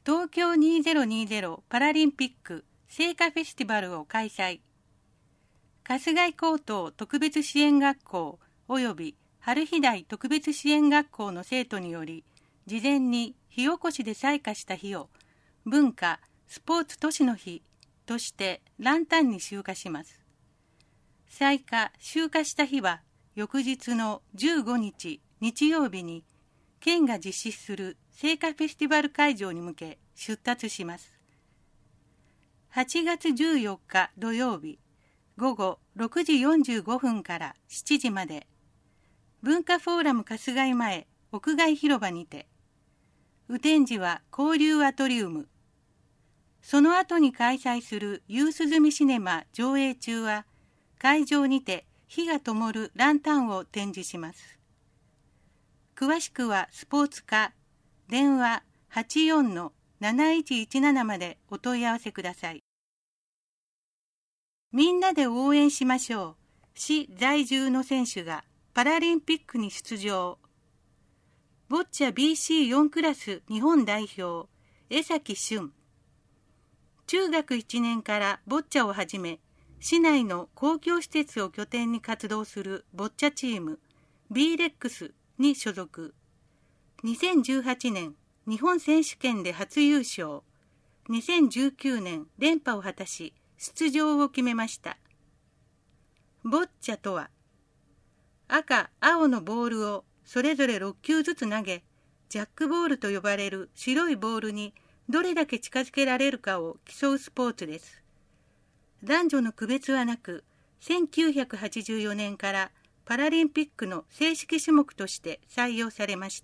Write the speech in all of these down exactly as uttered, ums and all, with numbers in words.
東京にせんにじゅうパラリンピック聖火フェスティバルを開催。春日井高等特別支援学校及び春日大特別支援学校の生徒により、事前に火起こしで採火した火を文化・スポーツ都市の日としてランタンに集火します。採火・集火した日は翌日のじゅうごにち日曜日に県が実施する聖火フェスティバル会場に向け出発します。はちがつじゅうよっか土曜日午後ろくじよんじゅうごふんからしちじまで、文化フォーラム春日井前屋外広場にて、雨天時は交流アトリウム、その後に開催する夕涼みシネマ上映中は、会場にて火が灯るランタンを展示します。詳しくはスポーツ課、電話 はちよんのなないちいちなな までお問い合わせください。みんなで応援しましょう。市在住の選手がパラリンピックに出場。ボッチャ ビーシーよん クラス日本代表、江崎俊。中学いちねんからボッチャを始め、市内の公共施設を拠点に活動するボッチャチーム ビーレックス に所属。にせんじゅうはちねん日本選手権で初優勝。にせんじゅうきゅうねん連覇を果たし、出場を決めました。ボッチャとは、赤、青のボールをそれぞれろっきゅうずつ投げ、ジャックボールと呼ばれる白いボールにどれだけ近づけられるかを競うスポーツです。男女の区別はなく、せんきゅうひゃくはちじゅうよねんからパラリンピックの正式種目として採用されました。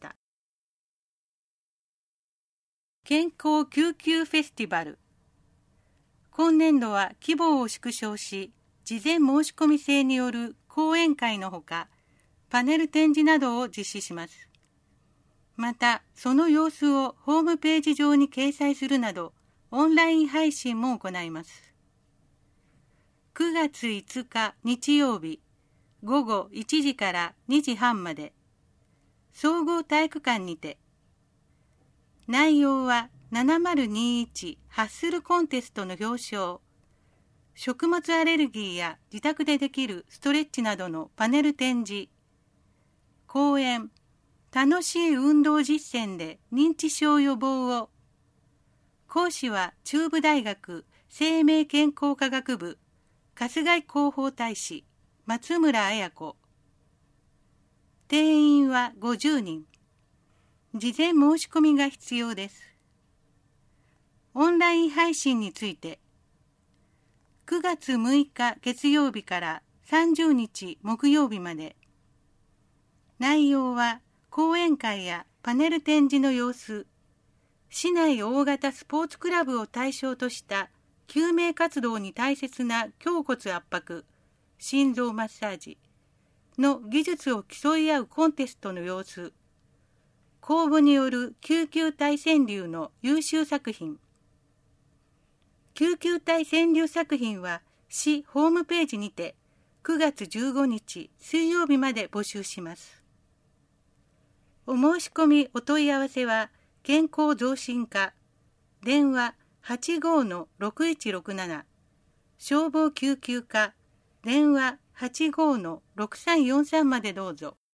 健康救急フェスティバル。今年度は規模を縮小し、事前申し込み制による講演会のほか、パネル展示などを実施します。また、その様子をホームページ上に掲載するなど、オンライン配信も行います。くがついつか日曜日、午後いちじからにじはんまで、総合体育館にて、内容はななまるにいちハッスルコンテストの表彰、食物アレルギーや自宅でできるストレッチなどのパネル展示、講演、楽しい運動実践で認知症予防を。講師は中部大学生命健康科学部春日井広報大使松村彩子。定員はごじゅうにん。事前申し込みが必要です。オンライン配信について、くがつむいか月曜日からさんじゅうにち木曜日まで。内容は講演会やパネル展示の様子、市内大型スポーツクラブを対象とした救命活動に大切な胸骨圧迫、心臓マッサージの技術を競い合うコンテストの様子、公募による救急隊川柳の優秀作品。救急隊川柳作品は市ホームページにてくがつじゅうごにち水曜日まで募集します。お申し込みお問い合わせは健康増進課、電話 はちごのろくいちろくなな、消防救急課、電話 はちごのろくさんよんさん までどうぞ。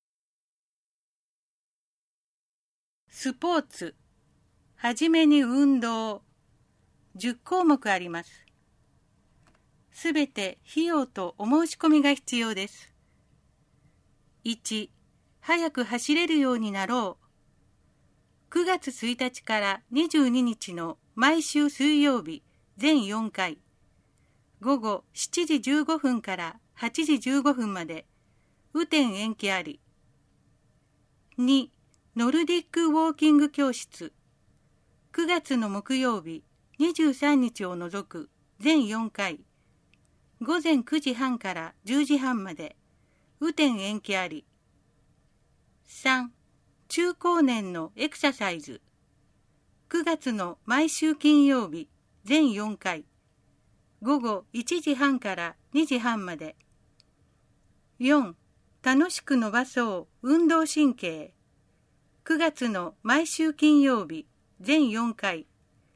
スポーツ、はじめに運動、じゅっこうもくあります。すべて費用とお申し込みが必要です。いち、早く走れるようになろう。くがつついたちからにじゅうににちの毎週水曜日全よんかい、午後しちじじゅうごふんからはちじじゅうごふんまで、雨天延期あり。に、ノルディックウォーキング教室、くがつの木曜日にじゅうさんにちを除く全よんかい、午前くじはんからじゅうじはんまで、雨天延期あり。さん、中高年のエクササイズ、くがつの毎週金曜日全よんかい、午後いちじはんからにじはんまで。よん、楽しく伸ばそう運動神経、くがつの毎週金曜日全よんかい、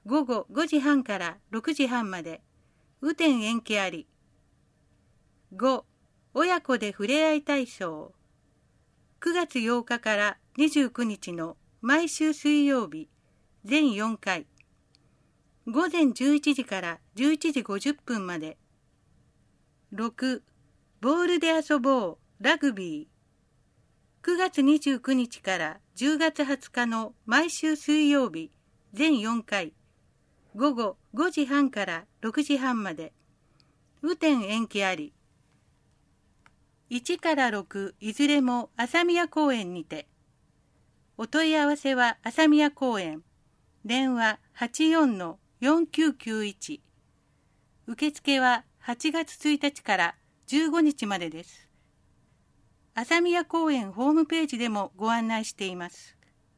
午後ごじはんからろくじはんまで、雨天延期あり。ご、親子でふれあい体操。くがつようかからにじゅうくにちの毎週水曜日、全よんかい。午前じゅういちじからじゅういちじごじゅっぷんまで。ろく、ボールで遊ぼう、ラグビー。くがつにじゅうくにちからじゅうがつはつかの毎週水曜日、全よんかい。午後ごじはんからろくじはんまで。雨天延期あり。いちからろくいずれも朝宮公園にて。お問い合わせは朝宮公園。電話 はちよんのよんきゅうきゅういち。受付ははちがつついたちからじゅうごにちまでです。朝宮公園ホームページでもご案内しています。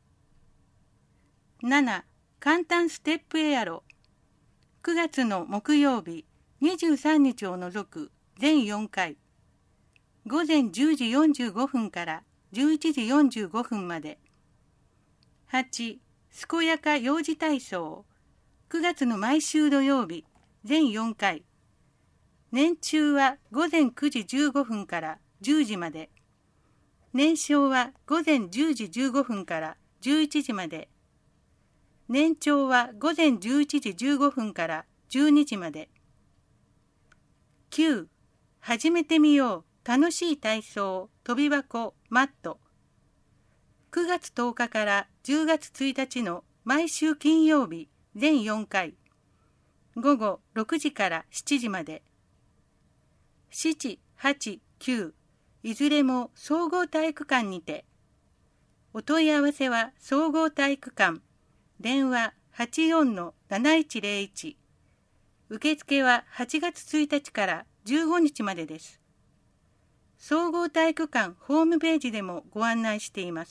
なな. 簡単ステップエアロ。くがつの木曜日にじゅうさんにちを除く全よんかい。午前じゅうじよんじゅうごふんからじゅういちじよんじゅうごふんまで。はち. 健やか幼児体操。くがつの毎週土曜日全よんかい。年中は午前くじじゅうごふんからじゅうじまで。年少は午前じゅうじじゅうごふんからじゅういちじまで。年長は午前じゅういちじじゅうごふんからじゅうにじまで。きゅう. 始めてみよう。楽しい体操、跳び箱、マット。くがつとおかからじゅうがつついたちの毎週金曜日全よんかい。午後ろくじからしちじまで。なな、はち、きゅういずれも総合体育館にて。お問い合わせは総合体育館。電話 はちよんのなないちぜろいち。受付ははちがつついたちからじゅうごにちまでです。総合体育館ホームページでもご案内しています。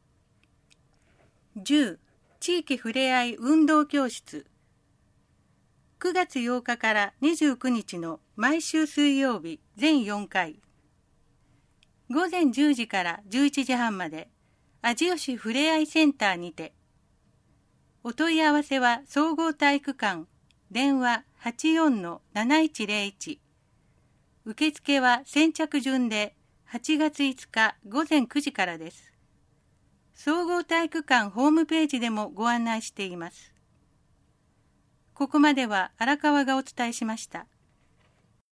じゅう. 地域ふれあい運動教室。くがつようかからにじゅうくにちの毎週水曜日全よんかい。午前じゅうじからじゅういちじはんまで、味吉ふれあいセンターにて。お問い合わせは総合体育館。電話 はちよんのなないちぜろいち。受付は先着順ではちがついつか午前くじからです。総合体育館ホームページでもご案内しています。ここまでは荒川がお伝えしました。